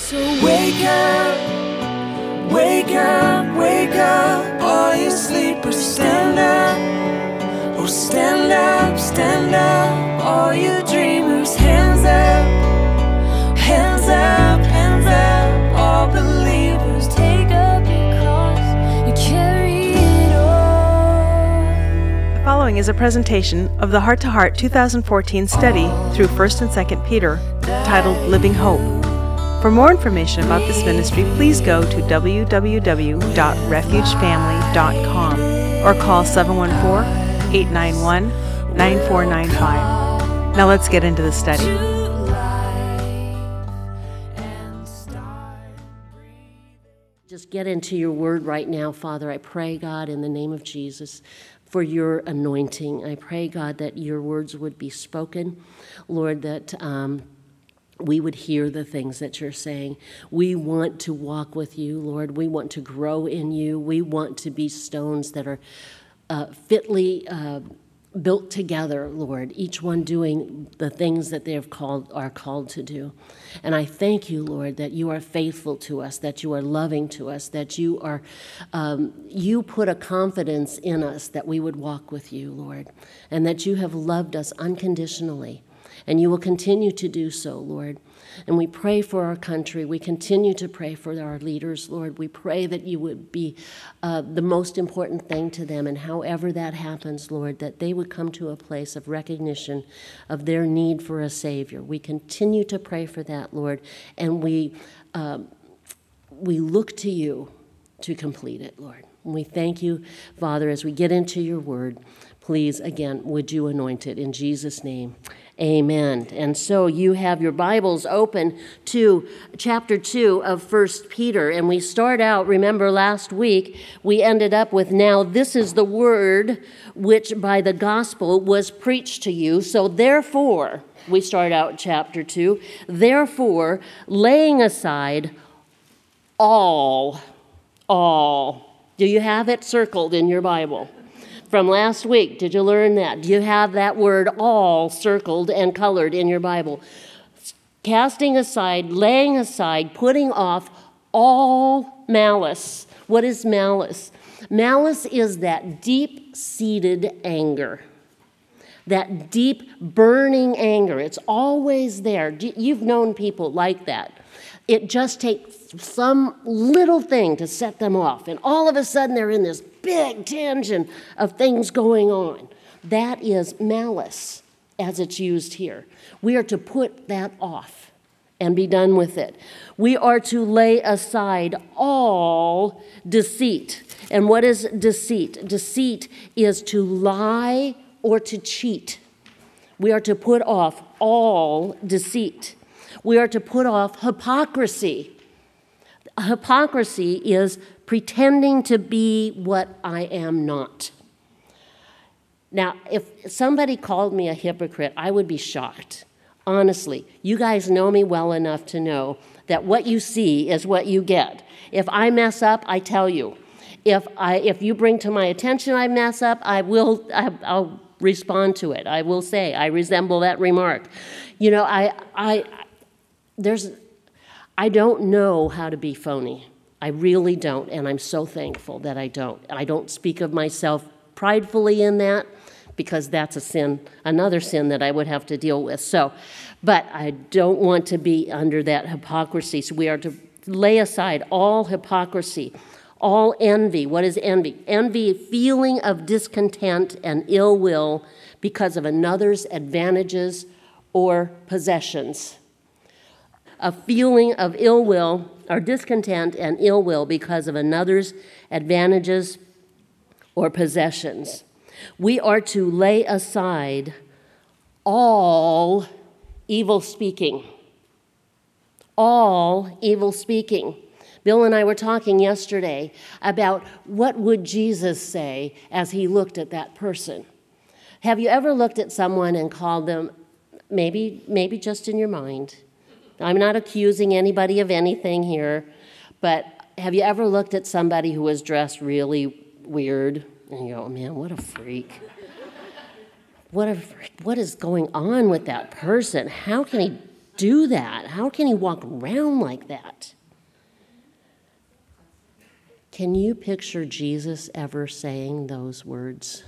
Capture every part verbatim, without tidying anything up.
So wake up, wake up, wake up, all you sleepers, stand up. Oh, stand up, stand up, all you dreamers, hands up, hands up, hands up, all believers, take up your cross and carry it on. The following is a presentation of the Heart to Heart two thousand fourteen study through First and Second Peter, titled Living Hope. For more information about this ministry, please go to w w w dot refuge family dot com or call seven one four, eight nine one, nine four nine five. Now let's get into the study. Just get into your word right now, Father. I pray, God, in the name of Jesus, for your anointing. I pray, God, that your words would be spoken. Lord, that um, we would hear the things that you're saying. We want to walk with you, Lord. We want to grow in you. We want to be stones that are uh, fitly uh, built together, Lord, each one doing the things that they have called are called to do. And I thank you, Lord, that you are faithful to us, that you are loving to us, that you are, um, you put a confidence in us that we would walk with you, Lord, and that you have loved us unconditionally. And you will continue to do so, Lord. And we pray for our country. We continue to pray for our leaders, Lord. We pray that you would be uh, the most important thing to them. And however that happens, Lord, that they would come to a place of recognition of their need for a Savior. We continue to pray for that, Lord. And we, uh, we look to you to complete it, Lord. And we thank you, Father, as we get into your word. Please, again, would you anoint it in Jesus' name. Amen. And so you have your Bibles open to chapter two of First Peter. And we start out, remember last week, we ended up with, now this is the word which by the gospel was preached to you. So therefore, we start out chapter two, therefore, laying aside all, all. Do you have it circled in your Bible? From last week, did you learn that? Do you have that word all circled and colored in your Bible? Casting aside, laying aside, putting off all malice. What is malice? Malice is that deep-seated anger. That deep, burning anger. It's always there. You've known people like that. It just takes some little thing to set them off, and all of a sudden they're in this big tension of things going on. That is malice, as it's used here. We are to put that off and be done with it. We are to lay aside all deceit. And what is deceit? Deceit is to lie or to cheat. We are to put off all deceit. We are to put off hypocrisy. Hypocrisy is pretending to be what I am not. Now, if somebody called me a hypocrite, I would be shocked. Honestly, you guys know me well enough to know that what you see is what you get. If I mess up, I tell you. If I, if you bring to my attention I mess up, I will, I, I'll respond to it. I will say, I resemble that remark. You know, I, I, there's, I don't know how to be phony. I really don't, and I'm so thankful that I don't. I don't speak of myself pridefully in that, because that's a sin, another sin that I would have to deal with. So, but I don't want to be under that hypocrisy. So we are to lay aside all hypocrisy, all envy. What is envy? Envy, feeling of discontent and ill will because of another's advantages or possessions. A feeling of ill will or discontent and ill will because of another's advantages or possessions. We are to lay aside all evil speaking. All evil speaking. Bill and I were talking yesterday about what would Jesus say as he looked at that person. Have you ever looked at someone and called them, maybe, maybe just in your mind, I'm not accusing anybody of anything here, but have you ever looked at somebody who was dressed really weird and you go, oh, man, what a freak. What a freak. What is going on with that person? How can he do that? How can he walk around like that? Can you picture Jesus ever saying those words?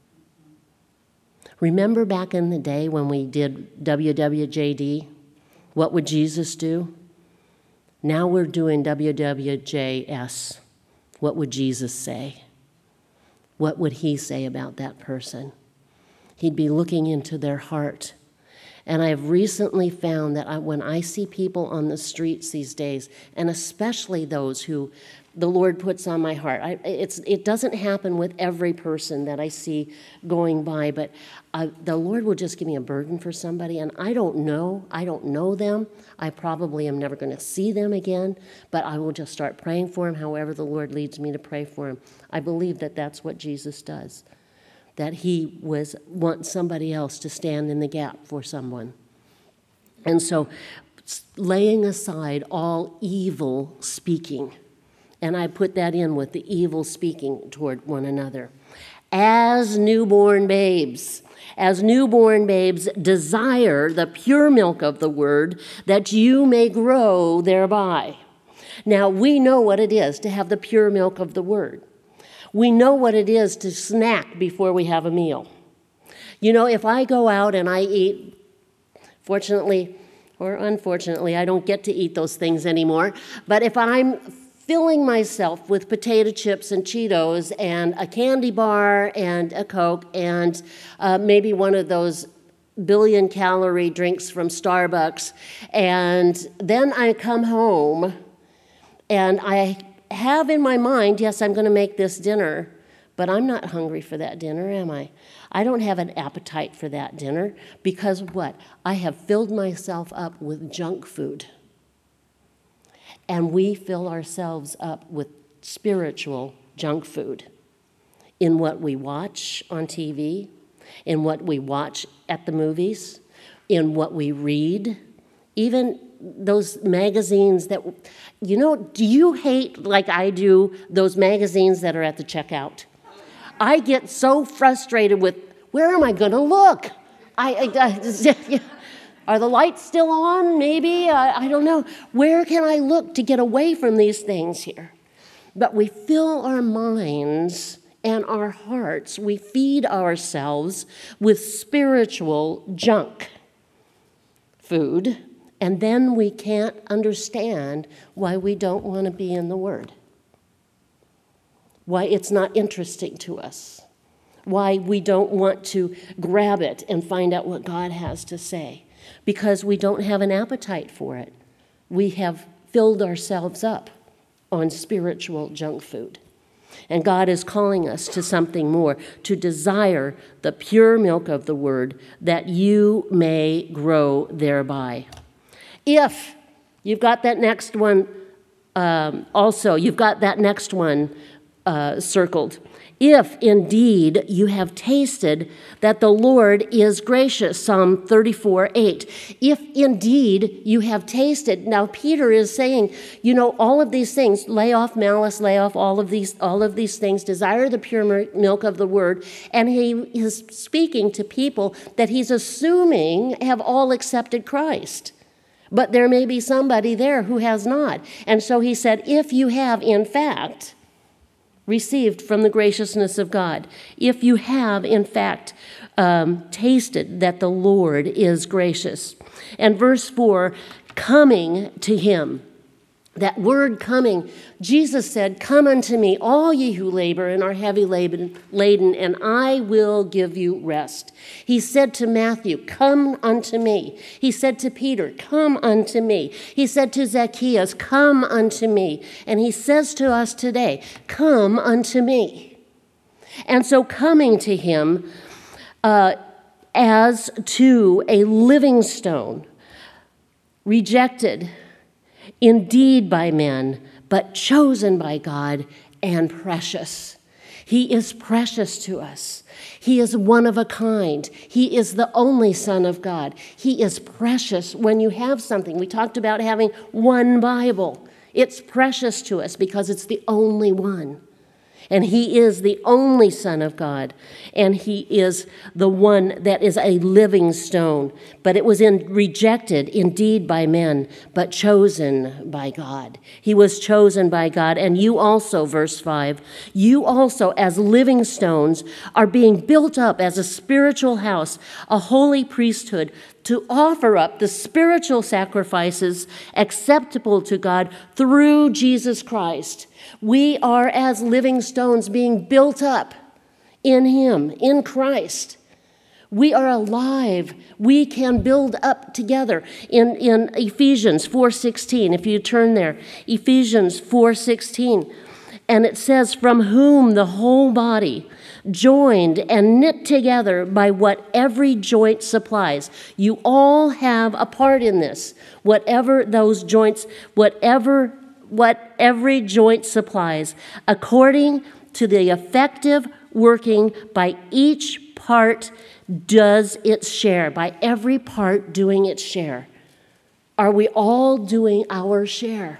Remember back in the day when we did W W J D? What would Jesus do? Now we're doing W W J S. What would Jesus say? What would he say about that person? He'd be looking into their heart. And I've recently found that I, when I see people on the streets these days, and especially those who the Lord puts on my heart, I, it's, it doesn't happen with every person that I see going by, but I, the Lord will just give me a burden for somebody, and I don't know, I don't know them. I probably am never going to see them again, but I will just start praying for them however the Lord leads me to pray for them. I believe that that's what Jesus does, that he was wants somebody else to stand in the gap for someone. And so laying aside all evil speaking, and I put that in with the evil speaking toward one another. As newborn babes, as newborn babes, desire the pure milk of the word, that you may grow thereby. Now, we know what it is to have the pure milk of the word. We know what it is to snack before we have a meal. You know, if I go out and I eat, fortunately or unfortunately, I don't get to eat those things anymore, but if I'm filling myself with potato chips and Cheetos and a candy bar and a Coke and uh, maybe one of those billion calorie drinks from Starbucks, and then I come home and I have in my mind, yes, I'm going to make this dinner, but I'm not hungry for that dinner, am I? I don't have an appetite for that dinner because what? I have filled myself up with junk food. And we fill ourselves up with spiritual junk food in what we watch on T V, in what we watch at the movies, in what we read, even those magazines that, you know, do you hate, like I do, those magazines that are at the checkout? I get so frustrated with, where am I going to look? I, I, I Are the lights still on? Maybe. I, I don't know. Where can I look to get away from these things here? But we fill our minds and our hearts, we feed ourselves with spiritual junk food, and then we can't understand why we don't want to be in the Word, why it's not interesting to us, why we don't want to grab it and find out what God has to say. Because we don't have an appetite for it. We have filled ourselves up on spiritual junk food. And God is calling us to something more, to desire the pure milk of the word, that you may grow thereby. If you've got that next one, um, also, you've got that next one uh, circled. If indeed you have tasted that the Lord is gracious, Psalm thirty-four eight. If indeed you have tasted, now Peter is saying, you know, all of these things, lay off malice, lay off all of these, all of these things, desire the pure milk of the word, and he is speaking to people that he's assuming have all accepted Christ. But there may be somebody there who has not. And so he said, if you have in fact received from the graciousness of God, if you have, in fact, um, tasted that the Lord is gracious. And verse four, coming to him. That word coming, Jesus said, come unto me, all ye who labor and are heavy laden, laden, and I will give you rest. He said to Matthew, come unto me. He said to Peter, come unto me. He said to Zacchaeus, come unto me. And he says to us today, come unto me. And so coming to him uh, as to a living stone, rejected indeed by men, but chosen by God and precious. He is precious to us. He is one of a kind. He is the only Son of God. He is precious when you have something. We talked about having one Bible. It's precious to us because it's the only one. And he is the only Son of God. And he is the one that is a living stone. But it was in, rejected indeed by men, but chosen by God. He was chosen by God. And you also, verse five, you also as living stones are being built up as a spiritual house, a holy priesthood, to offer up the spiritual sacrifices acceptable to God through Jesus Christ. We are as living stones being built up in him, in Christ. We are alive. We can build up together. In, in Ephesians four sixteen, if you turn there, Ephesians four sixteen, and it says, from whom the whole body, joined and knit together by what every joint supplies. You all have a part in this. Whatever those joints, whatever what every joint supplies, according to the effective working by each part does its share, by every part doing its share. Are we all doing our share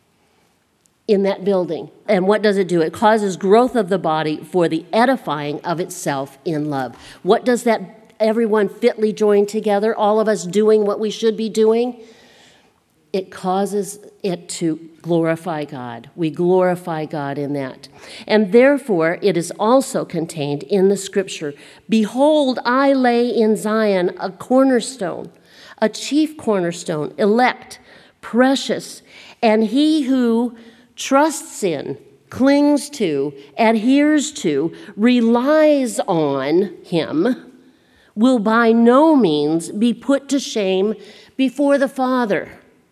in that building? And what does it do? It causes growth of the body for the edifying of itself in love. What does that everyone fitly joined together, all of us doing what we should be doing? It causes it to glorify God. We glorify God in that. And therefore, it is also contained in the scripture, behold, I lay in Zion a cornerstone, a chief cornerstone, elect, precious, and he who trusts in, clings to, adheres to, relies on him, will by no means be put to shame before the Father.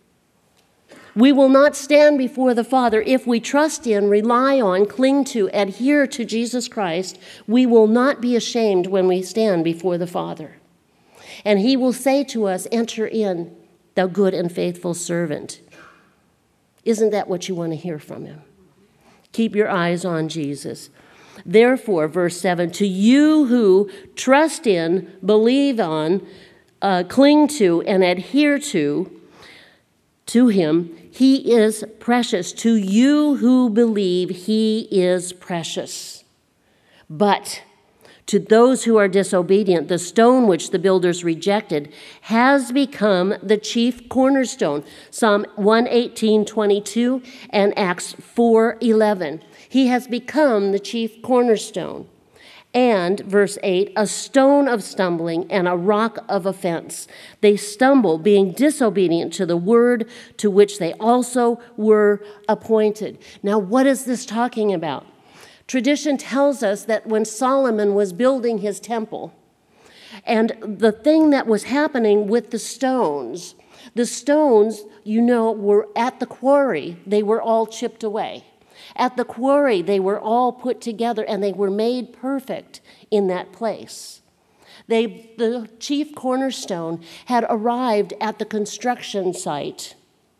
We will not stand before the Father if we trust in, rely on, cling to, adhere to Jesus Christ. We will not be ashamed when we stand before the Father. And he will say to us, enter in, thou good and faithful servant. Isn't that what you want to hear from him? Keep your eyes on Jesus. Therefore, verse seven, to you who trust in, believe on, uh, cling to, and adhere to, to him, he is precious. To you who believe, he is precious. But to those who are disobedient, the stone which the builders rejected has become the chief cornerstone. Psalm one eighteen twenty-two and Acts four eleven. He has become the chief cornerstone. And, verse eight, a stone of stumbling and a rock of offense. They stumble, being disobedient to the word to which they also were appointed. Now, what is this talking about? Tradition tells us that when Solomon was building his temple, and the thing that was happening with the stones, the stones, you know, were at the quarry. They were all chipped away. At the quarry, they were all put together, and they were made perfect in that place. They, the chief cornerstone had arrived at the construction site,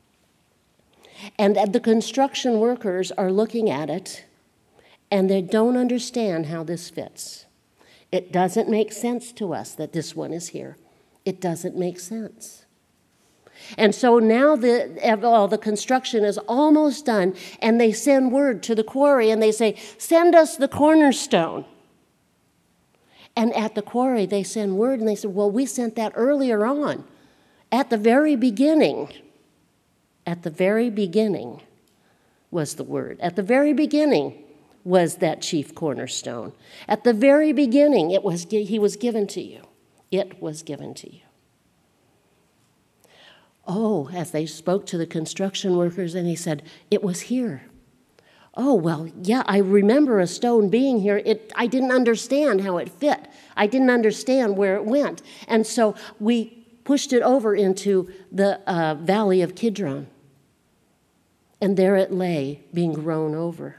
and the construction workers are looking at it, and they don't understand how this fits. It doesn't make sense to us that this one is here. It doesn't make sense. And so now the, all the construction is almost done, and they send word to the quarry, and they say, send us the cornerstone. And at the quarry, they send word, and they say, well, we sent that earlier on, at the very beginning. At the very beginning was the word. At the very beginning was that chief cornerstone. At the very beginning, it was he was given to you. It was given to you. Oh, as they spoke to the construction workers, and he said, it was here. Oh, well, yeah, I remember a stone being here. It, I didn't understand how it fit. I didn't understand where it went. And so we pushed it over into the uh, valley of Kidron. And there it lay, being grown over.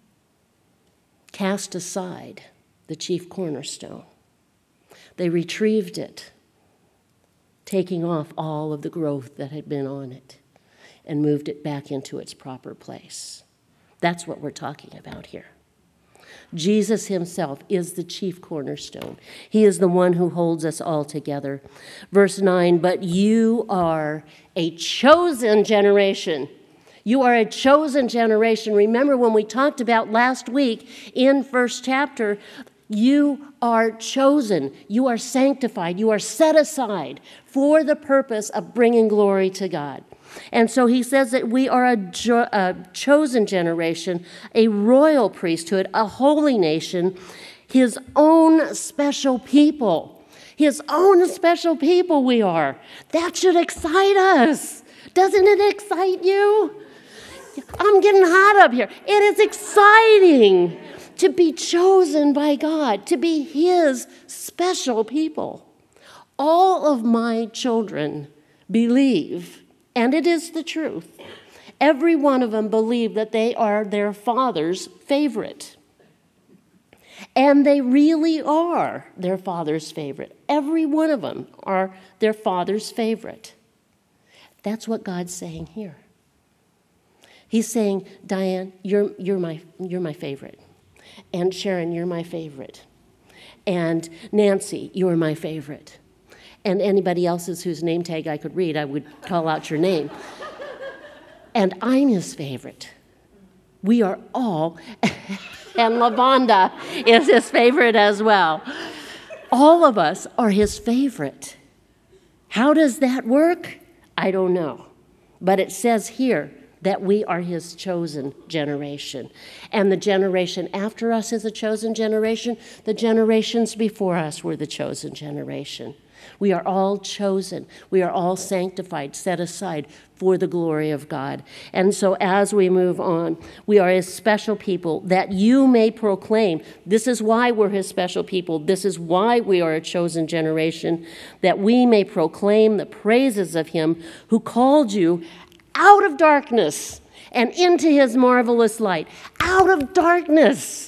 Cast aside, the chief cornerstone. They retrieved it, taking off all of the growth that had been on it, and moved it back into its proper place. That's what we're talking about here. Jesus himself is the chief cornerstone. He is the one who holds us all together. Verse nine, but you are a chosen generation. You are a chosen generation. Remember when we talked about last week in first chapter, you are chosen. You are sanctified. You are set aside for the purpose of bringing glory to God. And so he says that we are a, jo- a chosen generation, a royal priesthood, a holy nation, his own special people. His own special people we are. That should excite us. Doesn't it excite you? I'm getting hot up here. It is exciting to be chosen by God, to be his special people. All of my children believe, and it is the truth, every one of them believe that they are their father's favorite. And they really are their father's favorite. Every one of them are their father's favorite. That's what God's saying here. He's saying, Diane, you're, you're, my, you're my favorite. And Sharon, you're my favorite. And Nancy, you're my favorite. And anybody else's whose name tag I could read, I would call out your name. And I'm his favorite. We are all, and Lavonda is his favorite as well. All of us are his favorite. How does that work? I don't know. But it says here that we are his chosen generation. And the generation after us is a chosen generation. The generations before us were the chosen generation. We are all chosen. We are all sanctified, set aside for the glory of God. And so as we move on, we are his special people that you may proclaim. This is why we're his special people. This is why we are a chosen generation, that we may proclaim the praises of him who called you out of darkness and into his marvelous light. Out of darkness.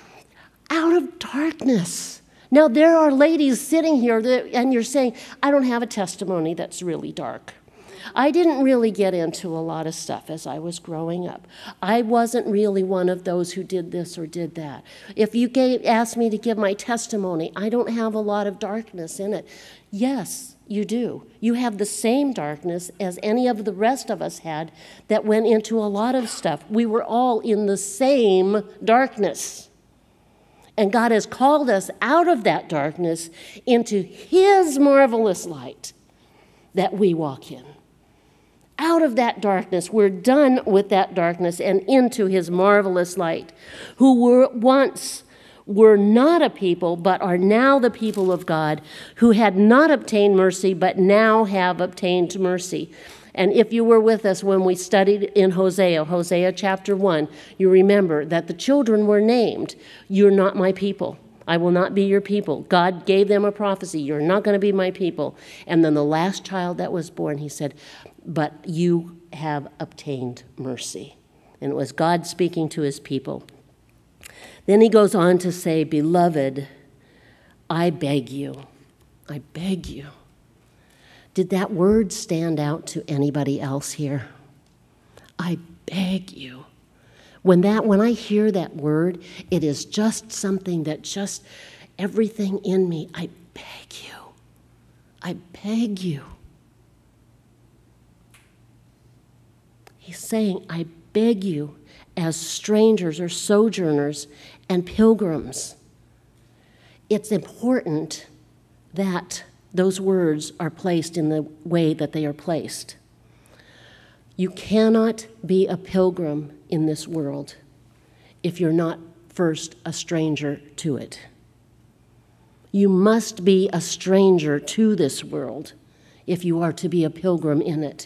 Out of darkness. Now, there are ladies sitting here that, and you're saying, I don't have a testimony that's really dark. I didn't really get into a lot of stuff as I was growing up. I wasn't really one of those who did this or did that. If you gave, asked me to give my testimony, I don't have a lot of darkness in it. Yes, you do. You have the same darkness as any of the rest of us had that went into a lot of stuff. We were all in the same darkness. And God has called us out of that darkness into his marvelous light that we walk in. Out of that darkness, we're done with that darkness and into his marvelous light, who were once were not a people, but are now the people of God, who had not obtained mercy, but now have obtained mercy. And if you were with us when we studied in Hosea, Hosea chapter one, you remember that the children were named, you're not my people. I will not be your people. God gave them a prophecy. You're not going to be my people. And then the last child that was born, he said, but you have obtained mercy. And it was God speaking to his people. Then he goes on to say, beloved, I beg you. I beg you. Did that word stand out to anybody else here? I beg you. When that, when I hear that word, it is just something that just, everything in me, I beg you. I beg you. He's saying, I beg you as strangers or sojourners and pilgrims. It's important that those words are placed in the way that they are placed. You cannot be a pilgrim in this world if you're not first a stranger to it. You must be a stranger to this world if you are to be a pilgrim in it.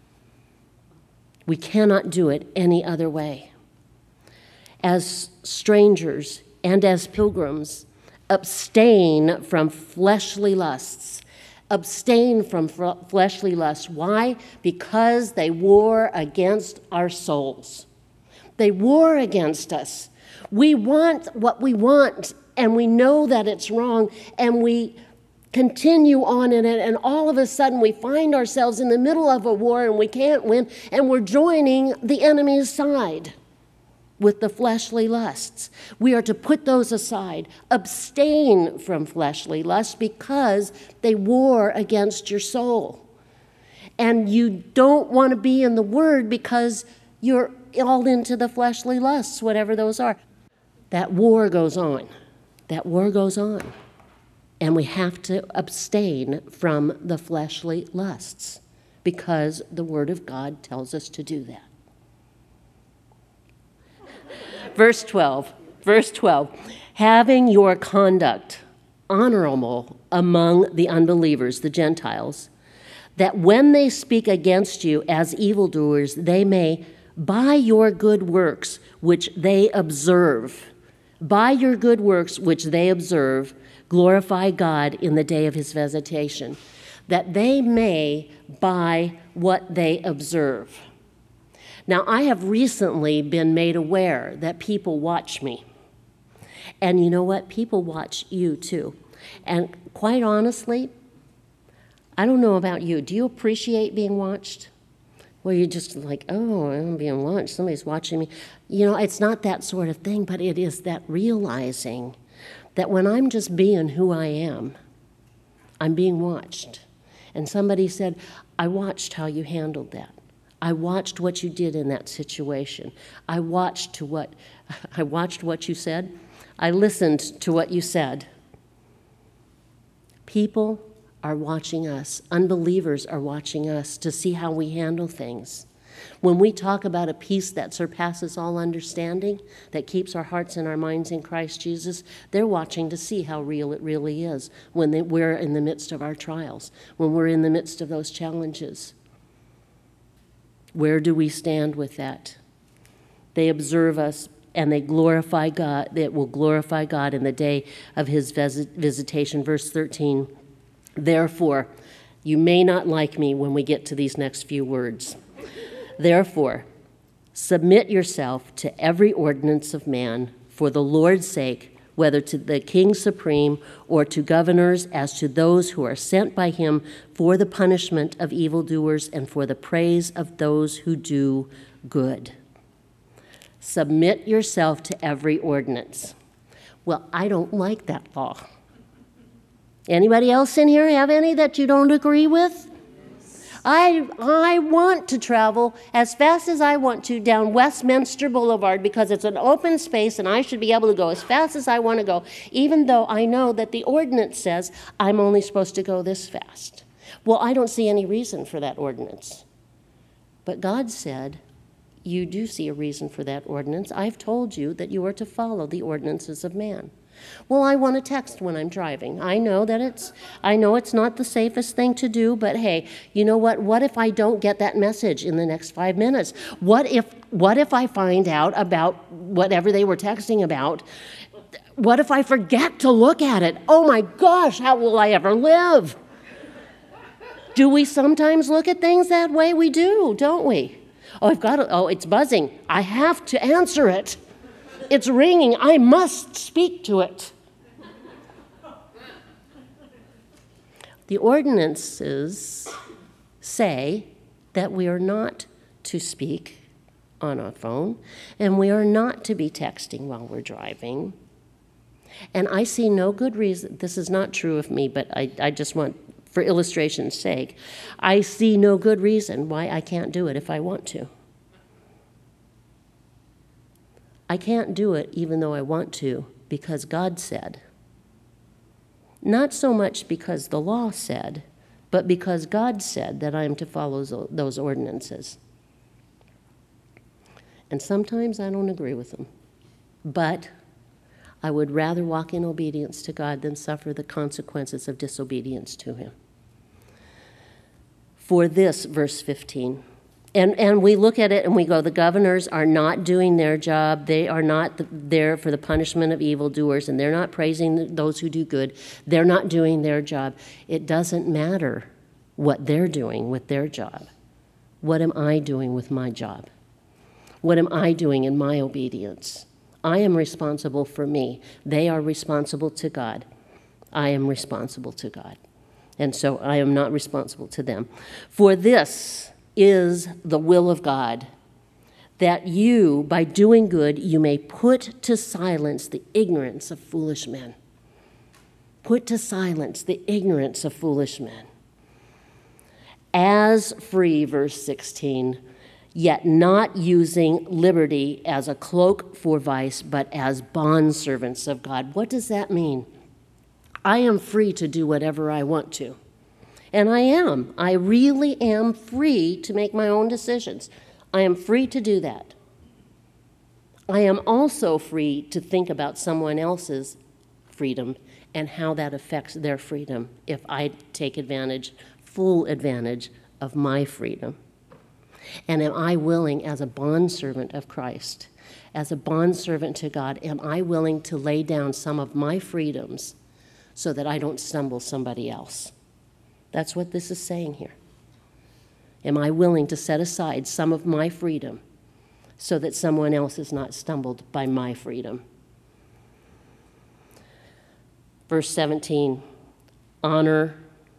We cannot do it any other way. As strangers and as pilgrims, abstain from fleshly lusts. Abstain from fleshly lusts. Why? Because they war against our souls. They war against us. We want what we want, and we know that it's wrong, and we continue on in it, and all of a sudden we find ourselves in the middle of a war, and we can't win, and we're joining the enemy's side with the fleshly lusts. We are to put those aside. Abstain from fleshly lusts because they war against your soul. And you don't want to be in the Word because You're all into the fleshly lusts, whatever those are. That war goes on. That war goes on. And we have to abstain from the fleshly lusts because the Word of God tells us to do that. Verse twelve. Verse twelve. Having your conduct honorable among the unbelievers, the Gentiles, that when they speak against you as evildoers, they may, by your good works which they observe, by your good works which they observe, glorify God in the day of his visitation, that they may by what they observe. Now, I have recently been made aware that people watch me. And you know what? People watch you too. And quite honestly, I don't know about you. Do you appreciate being watched? Where you're just like, oh, I'm being watched. Somebody's watching me. You know, it's not that sort of thing, but it is that realizing that when I'm just being who I am, I'm being watched. And somebody said, I watched how you handled that. I watched what you did in that situation. I watched to what I watched what you said. I listened to what you said. People are watching us. Unbelievers are watching us to see how we handle things. When we talk about a peace that surpasses all understanding, that keeps our hearts and our minds in Christ Jesus, they're watching to see how real it really is when they, we're in the midst of our trials, when we're in the midst of those challenges. Where do we stand with that? They observe us and they glorify God. It will glorify God in the day of his visitation. Verse thirteen, therefore, you may not like me when we get to these next few words. Therefore, submit yourself to every ordinance of man for the Lord's sake, whether to the king supreme or to governors, as to those who are sent by him for the punishment of evildoers and for the praise of those who do good. Submit yourself to every ordinance. Well, I don't like that law. Anybody else in here have any that you don't agree with? I I want to travel as fast as I want to down Westminster Boulevard because it's an open space and I should be able to go as fast as I want to go, even though I know that the ordinance says I'm only supposed to go this fast. Well, I don't see any reason for that ordinance. But God said, you do see a reason for that ordinance. I've told you that you are to follow the ordinances of man. Well, I want to text when I'm driving. I know that it's, I know it's not the safest thing to do, but hey, you know what? What if I don't get that message in the next five minutes? What if, what if I find out about whatever they were texting about? What if I forget to look at it? Oh my gosh, how will I ever live? Do we sometimes look at things that way? We do, don't we? Oh, I've got to, oh, it's buzzing. I have to answer it. It's ringing. I must speak to it. The ordinances say that we are not to speak on our phone, and we are not to be texting while we're driving. And I see no good reason, this is not true of me, but I, I just want, for illustration's sake, I see no good reason why I can't do it if I want to. I can't do it even though I want to because God said. Not so much because the law said, but because God said that I am to follow those ordinances. And sometimes I don't agree with them. But I would rather walk in obedience to God than suffer the consequences of disobedience to him. For this, verse fifteen, And and we look at it and we go, the governors are not doing their job. They are not the, there for the punishment of evildoers, and they're not praising those who do good. They're not doing their job. It doesn't matter what they're doing with their job. What am I doing with my job? What am I doing in my obedience? I am responsible for me. They are responsible to God. I am responsible to God. And so I am not responsible to them. For this is the will of God, that you, by doing good, you may put to silence the ignorance of foolish men. Put to silence the ignorance of foolish men. As free, verse sixteen, yet not using liberty as a cloak for vice, but as bondservants of God. What does that mean? I am free to do whatever I want to. And I am. I really am free to make my own decisions. I am free to do that. I am also free to think about someone else's freedom and how that affects their freedom if I take advantage, full advantage of my freedom. And am I willing, as a bondservant of Christ, as a bondservant to God, am I willing to lay down some of my freedoms so that I don't stumble somebody else? That's what this is saying here. Am I willing to set aside some of my freedom so that someone else is not stumbled by my freedom? Verse seventeen, honor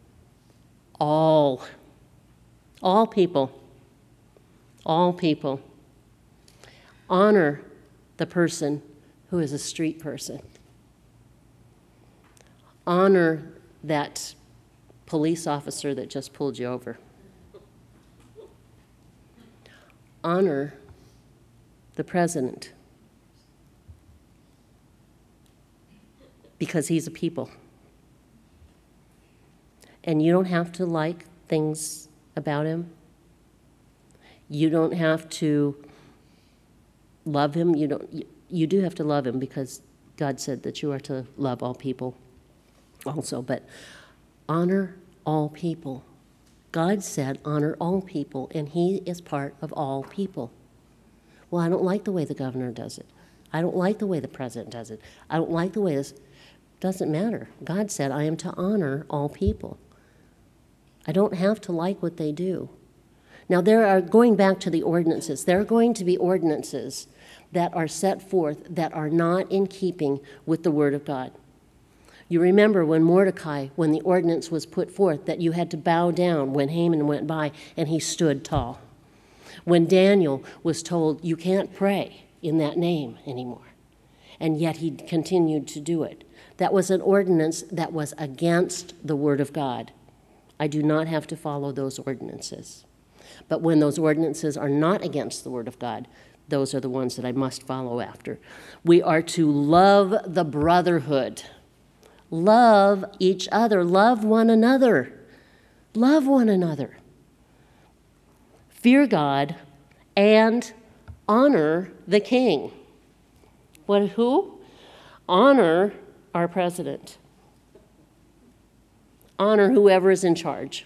all, all people, all people. Honor the person who is a street person. Honor that police officer that just pulled you over. Honor the president, because he's a people. And you don't have to like things about him. You don't have to love him. You don't. You, you do have to love him because God said that you are to love all people also. But honor all people. God said honor all people, and he is part of all people. Well, I don't like the way the governor does it. I don't like the way the president does it. I don't like the way this... Doesn't matter. God said I am to honor all people. I don't have to like what they do. Now, there are, going back to the ordinances, there are going to be ordinances that are set forth that are not in keeping with the Word of God. You remember when Mordecai, when the ordinance was put forth, that you had to bow down when Haman went by and he stood tall. When Daniel was told, you can't pray in that name anymore, and yet he continued to do it. That was an ordinance that was against the Word of God. I do not have to follow those ordinances. But when those ordinances are not against the Word of God, those are the ones that I must follow after. We are to love the brotherhood. Love each other. Love one another. Love one another. Fear God and honor the king. What, who? Honor our president. Honor whoever is in charge.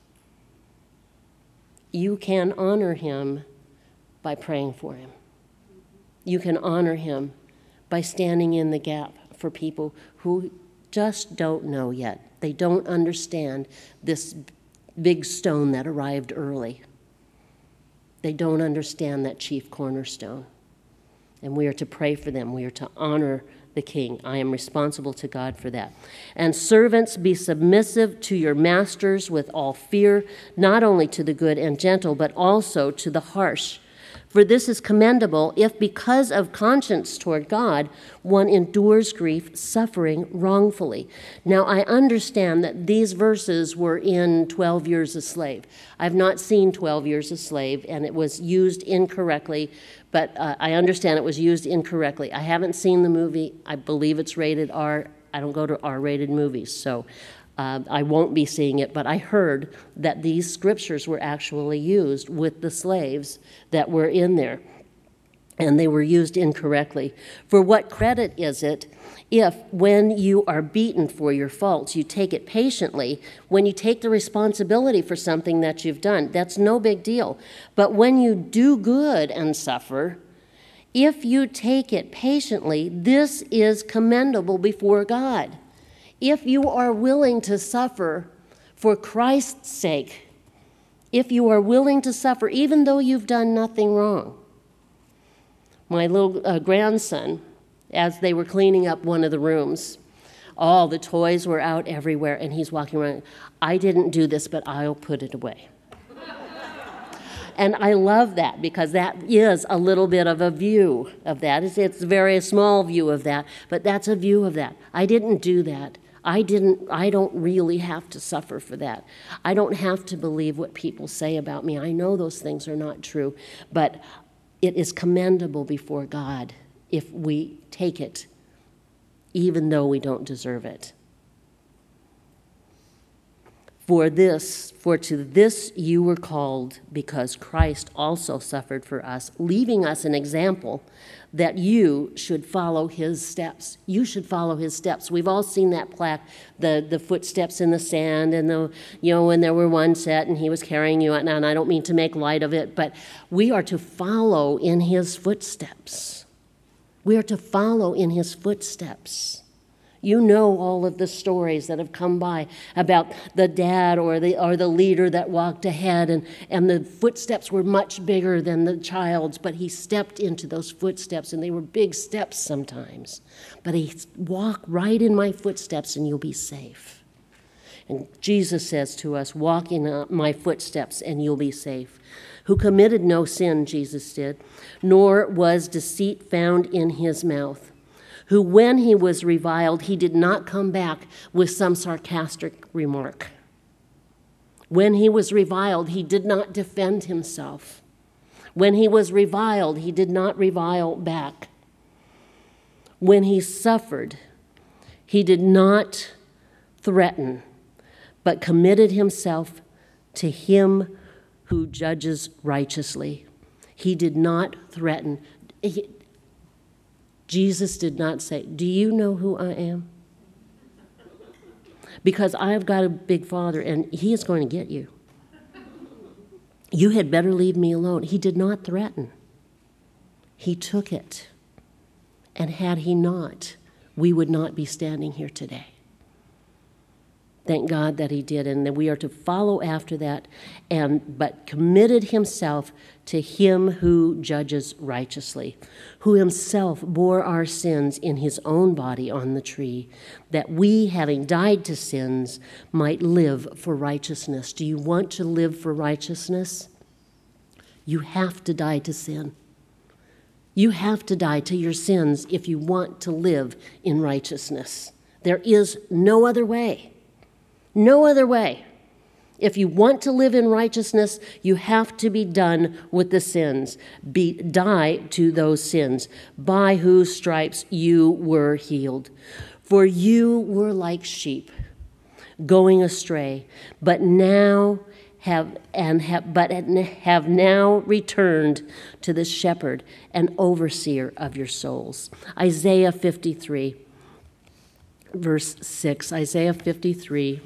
You can honor him by praying for him. You can honor him by standing in the gap for people who just don't know yet. They don't understand this big stone that arrived early. They don't understand that chief cornerstone. And we are to pray for them. We are to honor the king. I am responsible to God for that. And servants, be submissive to your masters with all fear, not only to the good and gentle, but also to the harsh. For this is commendable if, because of conscience toward God, one endures grief, suffering wrongfully. Now, I understand that these verses were in twelve Years a Slave. I've not seen twelve Years a Slave, and it was used incorrectly, but uh, I understand it was used incorrectly. I haven't seen the movie. I believe it's rated R. I don't go to R-rated movies, so Uh, I won't be seeing it, but I heard that these scriptures were actually used with the slaves that were in there, and they were used incorrectly. For what credit is it if, when you are beaten for your faults, you take it patiently, when you take the responsibility for something that you've done? That's no big deal. But when you do good and suffer, if you take it patiently, this is commendable before God. If you are willing to suffer for Christ's sake, if you are willing to suffer even though you've done nothing wrong. My little uh, grandson, as they were cleaning up one of the rooms, all the toys were out everywhere, and he's walking around. I didn't do this, but I'll put it away. And I love that, because that is a little bit of a view of that. It's, it's a very small view of that, but that's a view of that. I didn't do that. I didn't, I don't really have to suffer for that. I don't have to believe what people say about me. I know those things are not true, but it is commendable before God if we take it, even though we don't deserve it. For this, for to this you were called, because Christ also suffered for us, leaving us an example that you should follow his steps. You should follow his steps. We've all seen that plaque, the, the footsteps in the sand, and the, you know, when there were one set and he was carrying you out. Now, and I don't mean to make light of it, but we are to follow in his footsteps. We are to follow in his footsteps. You know all of the stories that have come by about the dad or the or the leader that walked ahead, and, and the footsteps were much bigger than the child's, but he stepped into those footsteps, and they were big steps sometimes. But he walk right in my footsteps and you'll be safe. And Jesus says to us, walk in my footsteps and you'll be safe. Who committed no sin, Jesus did, nor was deceit found in his mouth. Who, when he was reviled, he did not come back with some sarcastic remark. When he was reviled, he did not defend himself. When he was reviled, he did not revile back. When he suffered, he did not threaten, but committed himself to him who judges righteously. He did not threaten. He, Jesus did not say, do you know who I am? Because I've got a big Father and he is going to get you. You had better leave me alone. He did not threaten. He took it. And had he not, we would not be standing here today. Thank God that he did, and that we are to follow after that, and but committed himself to him who judges righteously, who himself bore our sins in his own body on the tree, that we, having died to sins, might live for righteousness. Do you want to live for righteousness? You have to die to sin. You have to die to your sins if you want to live in righteousness. There is no other way. No other way. If you want to live in righteousness, you have to be done with the sins. Be, die to those sins, by whose stripes you were healed. For you were like sheep, going astray, but now have and have but have now returned to the shepherd and overseer of your souls. Isaiah fifty-three, verse six. Isaiah fifty-three.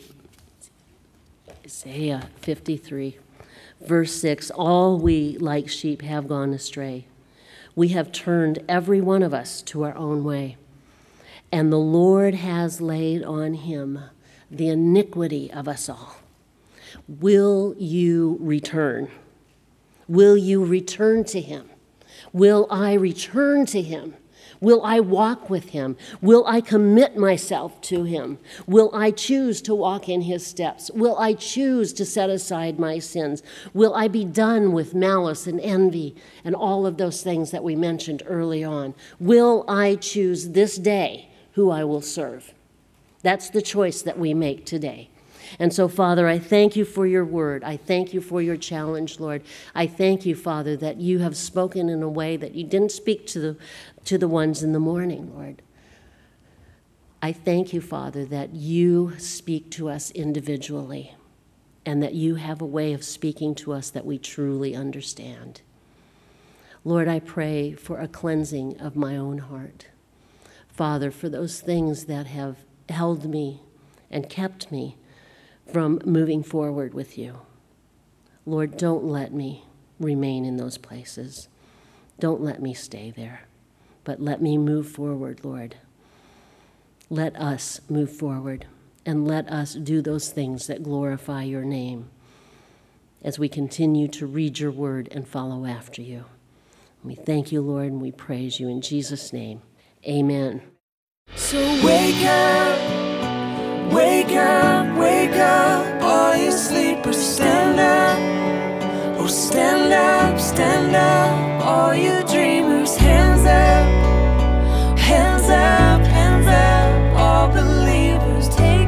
Isaiah fifty-three, verse six, all we like sheep have gone astray. We have turned every one of us to our own way, and the Lord has laid on him the iniquity of us all. Will you return? Will you return to him? Will I return to him? Will I walk with him? Will I commit myself to him? Will I choose to walk in his steps? Will I choose to set aside my sins? Will I be done with malice and envy and all of those things that we mentioned early on? Will I choose this day who I will serve? That's the choice that we make today. And so, Father, I thank you for your word. I thank you for your challenge, Lord. I thank you, Father, that you have spoken in a way that you didn't speak to the, to the ones in the morning, Lord. I thank you, Father, that you speak to us individually and that you have a way of speaking to us that we truly understand. Lord, I pray for a cleansing of my own heart. Father, for those things that have held me and kept me from moving forward with you. Lord, don't let me remain in those places. Don't let me stay there, but let me move forward, Lord. Let us move forward, and let us do those things that glorify your name as we continue to read your word and follow after you. We thank you, Lord, and we praise you in Jesus' name. Amen. So wake up, wake up, wake up, all you sleepers, stand up. Oh, stand up, stand up, all you dreamers, hands up, hands up, hands up, all believers, take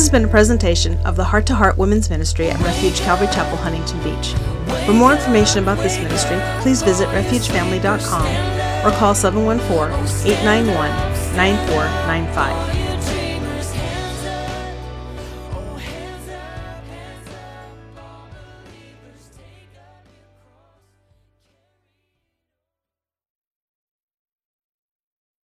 has been a presentation of the Heart to Heart Women's Ministry at Refuge Calvary Chapel, Huntington Beach. For more information about this ministry, please visit refuge family dot com or call seven one four, eight nine one, nine four nine five.